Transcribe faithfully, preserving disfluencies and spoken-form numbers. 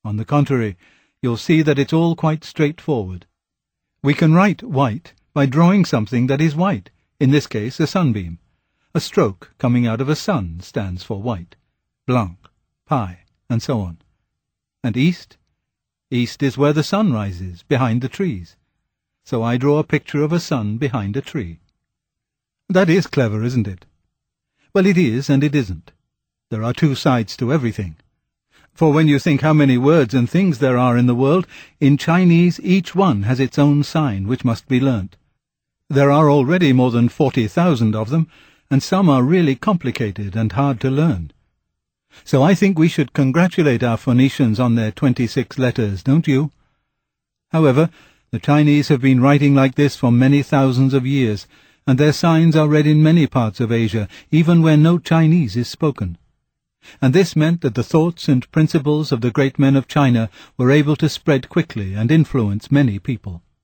On the contrary, you'll see that it's all quite straightforward. We can write white by drawing something that is white, in this case a sunbeam. A stroke coming out of a sun stands for white, blanc, pi, and so on. And east? East is where the sun rises, behind the trees. So I draw a picture of a sun behind a tree. That is clever, isn't it? Well, it is and it isn't. There are two sides to everything. For when you think how many words and things there are in the world, in Chinese each one has its own sign which must be learnt. There are already more than forty thousand of them, and some are really complicated and hard to learn. So I think we should congratulate our Phoenicians on their twenty-six letters, don't you? However, the Chinese have been writing like this for many thousands of years, and their signs are read in many parts of Asia, even where no Chinese is spoken. And this meant that the thoughts and principles of the great men of China were able to spread quickly and influence many people.